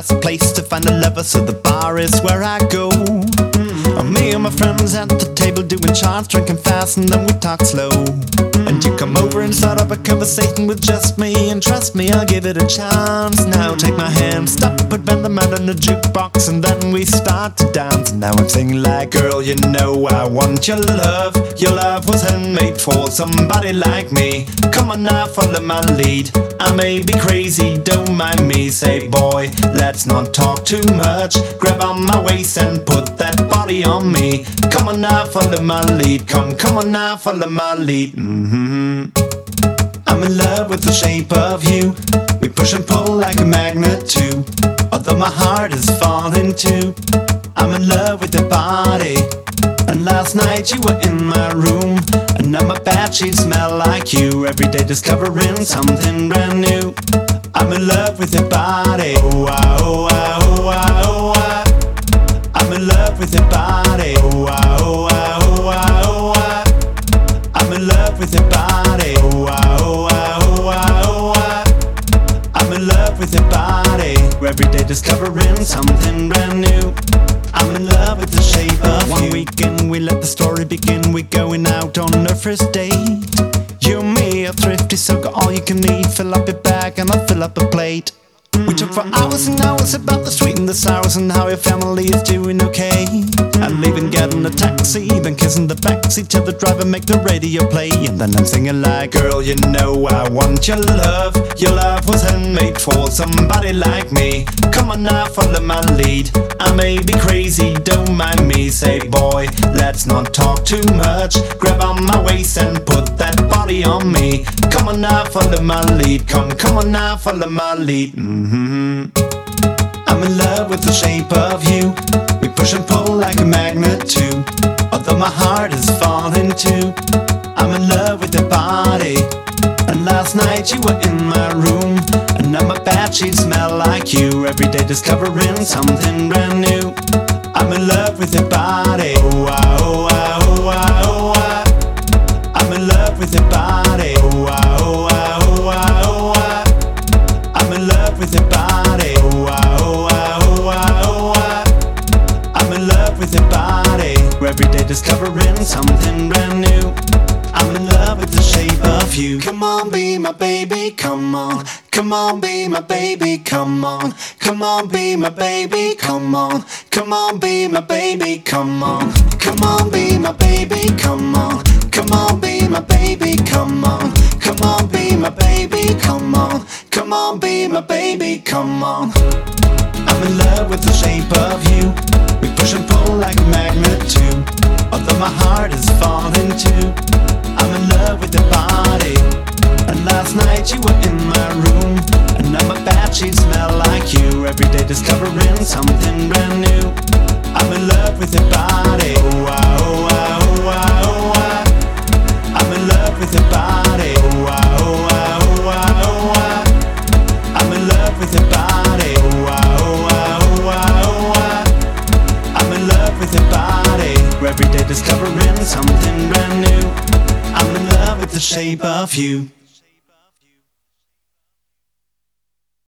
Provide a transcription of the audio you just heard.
best place to find a lover, so the bar is where I go. Me and my friends at the table doing shots, drinking fast, and then we talk slow. And you come over and start up a conversation with just me, and trust me, I'll give it a chance. Now take my hand, stop, put Ben the Man in the jukebox, and then we start to dance. And now I'm singing like, girl, you know I want your love. Your love was handmade for somebody like me. Come on now, follow my lead. I may be crazy, don't mind me. Say, boy, let's not talk too much. Grab on my waist and put that body on me. Come on now, follow my lead. Come on now, follow my lead. I'm in love with the shape of you. We push and pull like a magnet too. Although my heart is falling too. I'm in love with your body. And last night you were in my room, and now my bedsheets smell like you. Every day discovering something brand new. I'm in love with your body. Oh, ah, oh, ah, oh, ah, oh, ah. I'm in love with your body. Oh, ah, oh, ah, oh, ah, oh, ah. I'm in love with your body. Oh, ah, oh, ah, oh, ah, oh, ah. I'm in love with your body. Every day discovering something brand new. I'm in love with the shape of you. One weekend we let the story begin. We're going out on our first date. You and me are thrifty, so got all you can eat. Fill up your bag and I'll fill up a plate. We talk for hours and hours about the sweet and the sours, and how your family is doing okay. And leaving, getting a taxi, then kissing the backseat till the driver make the radio play. And then I'm singing like, girl, you know I want your love. Your love was handmade for somebody like me. Come on now, follow my lead. I may be crazy, don't mind me. Say, boy, let's not talk too much. Grab on my waist and put that body on me. Come on now, follow my lead. Come on now, follow my lead. I'm in love with the shape of you. We push and pull like a magnet too. Although my heart is falling too. I'm in love with your body. And last night you were in my room, and now my bedsheets smell like you. Every day discovering something brand new. I'm in love with your body. Oh, ah, oh, ah, oh, ah, oh, ah. I'm in love with your body. Oh, ah, oh, ah, oh, ah, oh, ah. I'm in love with your body. Oh, ah, oh, ah, oh, ah, oh, ah. I'm in love with your body. Every day discovering something brand new. I'm in love with the shape of you. Come on, be my baby, come on. Come on, be my baby, come on. Come on, be my baby, come on. Come on, be my baby, come on. Come on, be my baby, come on. Come on, be my baby, come on. Come on, be my baby, come on. Come on, be my baby, come on. I'm in love with the shape of you. We push and pull like a magnet too. Although my heart is falling too. I'm in love with your body. And last night you were in my room, and now my bedsheets smell like you. Every day discovering something brand new. I'm in love with your body. Oh, ah, oh, ah, oh, ah, oh, ah. I'm in love with your body. Oh, ah, oh, ah, oh, ah, oh, ah. I'm in love with your body. Oh, ah, oh, ah, oh, ah, oh, ah. I'm in love with your body. Every day discovering something brand new. I'm in love with the shape of you.